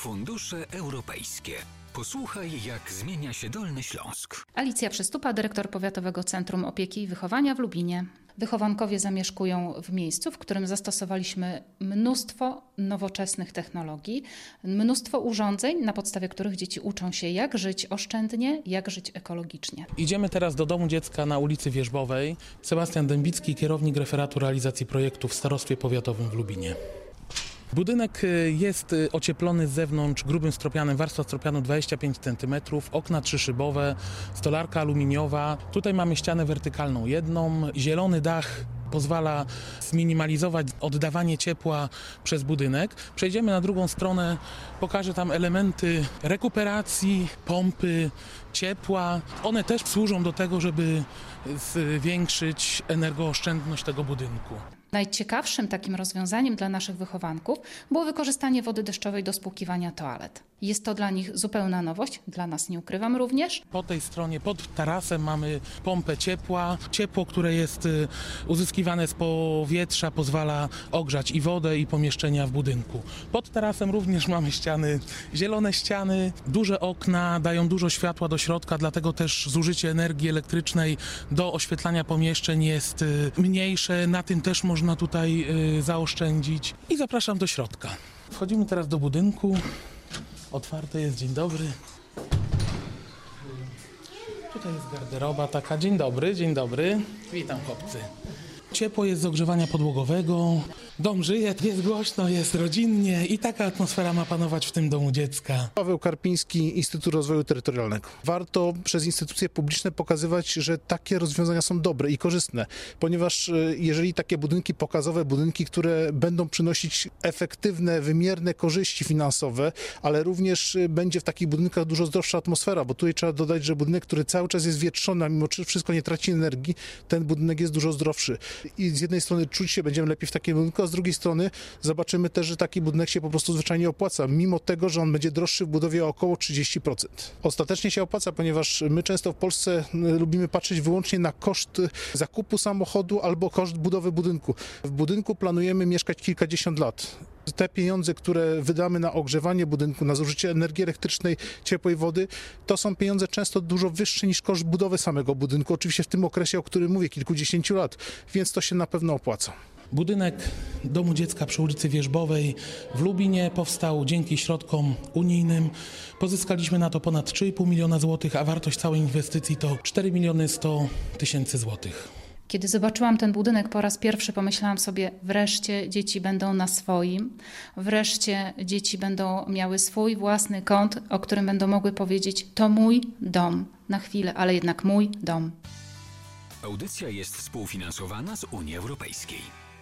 Fundusze europejskie. Posłuchaj, jak zmienia się Dolny Śląsk. Alicja Przystupa, dyrektor Powiatowego Centrum Opieki i Wychowania w Lubinie. Wychowankowie zamieszkują w miejscu, w którym zastosowaliśmy mnóstwo nowoczesnych technologii, mnóstwo urządzeń, na podstawie których dzieci uczą się, jak żyć oszczędnie, jak żyć ekologicznie. Idziemy teraz do Domu Dziecka na ulicy Wierzbowej. Sebastian Dębicki, kierownik referatu realizacji projektu w Starostwie Powiatowym w Lubinie. Budynek jest ocieplony z zewnątrz grubym stropianem, warstwa stropianu 25 cm, okna 3-szybowe, stolarka aluminiowa. Tutaj mamy ścianę wertykalną jedną, zielony dach pozwala zminimalizować oddawanie ciepła przez budynek. Przejdziemy na drugą stronę, pokażę tam elementy rekuperacji, pompy, ciepła. One też służą do tego, żeby zwiększyć energooszczędność tego budynku. Najciekawszym takim rozwiązaniem dla naszych wychowanków było wykorzystanie wody deszczowej do spłukiwania toalet. Jest to dla nich zupełna nowość, dla nas, nie ukrywam, również. Po tej stronie, pod tarasem mamy pompę ciepła. Ciepło, które jest uzyskiwane z powietrza, pozwala ogrzać i wodę, i pomieszczenia w budynku. Pod tarasem również mamy ściany, zielone ściany, duże okna, dają dużo światła do środka, dlatego też zużycie energii elektrycznej do oświetlania pomieszczeń jest mniejsze. Na tym też można tutaj zaoszczędzić. I zapraszam do środka. Wchodzimy teraz do budynku. Otwarte jest, dzień dobry. Tutaj jest garderoba taka, dzień dobry. Witam chłopcy. Ciepło jest z ogrzewania podłogowego, dom żyje, jest głośno, jest rodzinnie i taka atmosfera ma panować w tym domu dziecka. Paweł Karpiński, Instytut Rozwoju Terytorialnego. Warto przez instytucje publiczne pokazywać, że takie rozwiązania są dobre i korzystne, ponieważ jeżeli takie budynki pokazowe, budynki, które będą przynosić efektywne, wymierne korzyści finansowe, ale również będzie w takich budynkach dużo zdrowsza atmosfera, bo tutaj trzeba dodać, że budynek, który cały czas jest wietrzony, a mimo wszystko nie traci energii, ten budynek jest dużo zdrowszy. I z jednej strony czuć się będziemy lepiej w takim budynku, a z drugiej strony zobaczymy też, że taki budynek się po prostu zwyczajnie opłaca, mimo tego, że on będzie droższy w budowie o około 30%. Ostatecznie się opłaca, ponieważ my często w Polsce lubimy patrzeć wyłącznie na koszt zakupu samochodu albo koszt budowy budynku. W budynku planujemy mieszkać kilkadziesiąt lat. Te pieniądze, które wydamy na ogrzewanie budynku, na zużycie energii elektrycznej, ciepłej wody, to są pieniądze często dużo wyższe niż koszt budowy samego budynku. Oczywiście w tym okresie, o którym mówię, kilkudziesięciu lat, więc to się na pewno opłaca. Budynek Domu Dziecka przy ulicy Wierzbowej w Lubinie powstał dzięki środkom unijnym. Pozyskaliśmy na to ponad 3,5 miliona złotych, a wartość całej inwestycji to 4 100 000 złotych. Kiedy zobaczyłam ten budynek po raz pierwszy, pomyślałam sobie, wreszcie dzieci będą na swoim, wreszcie dzieci będą miały swój własny kąt, o którym będą mogły powiedzieć, to mój dom, na chwilę, ale jednak mój dom. Audycja jest współfinansowana z Unii Europejskiej.